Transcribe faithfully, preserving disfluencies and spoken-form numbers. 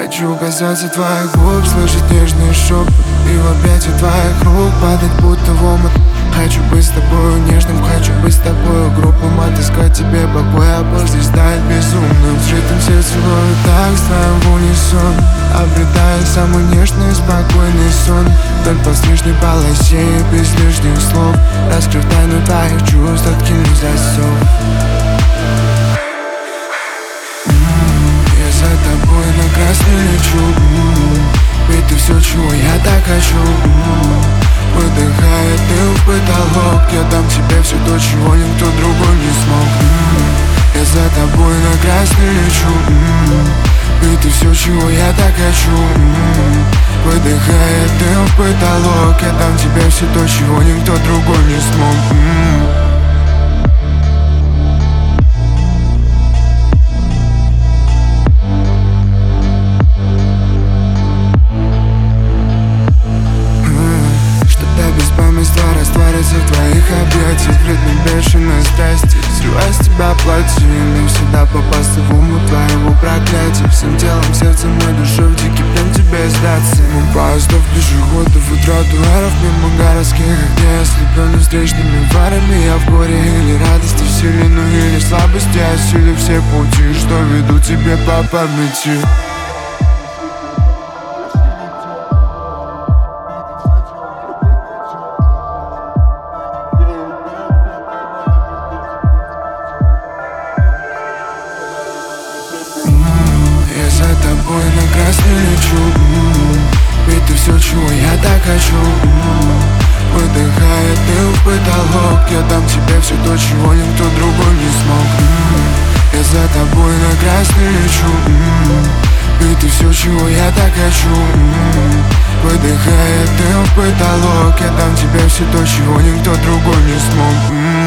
Хочу касаться твоих губ, слышать нежный шепот и в объятия твоих рук падать будто в омут. Хочу быть с тобою нежным, хочу быть с тобою грубым, отыскать тебе покой, а после стать безумным. В сжатом сердце ловит так, ставим в унисон, обретая самый нежный, спокойный сон. Только в снежной полосе и без лишних слов, раскрыв тайну твоих чувств, откинув засов. Я за тобой на красный лечу, ведь ты все, чего я так хочу. Выдыхая дым в потолок, я дам тебе все то, чего никто другой не смог. Я за тобой на красный лечу, ведь ты все, чего я так хочу. Выдыхая дым в потолок, я дам тебе все то, чего никто другой не смог. Раствориться в твоих объятиях, в ритме бешеной страсти, срывая с тебя платье, не всегда попасться в ум твоего проклятия. Всем телом, сердцем и душой в дикий плен тебе сдаться. Мимо поездов, пешеходов и тротуаров, мимо городских огней, ослеплённый встречными фарами. Я в горе или радости, в силе, ну или слабости, осилив все пути, что ведут тебе по памяти. Я за тобой на красный лечу, ведь ты все, чего я так хочу. Выдыхая дым в потолок, я дам тебе все то, чего никто другой не смог. Я за тобой на красный лечу, ведь ты все, чего я так хочу. Выдыхая дым в потолок, я дам тебе все то, чего никто другой не смог.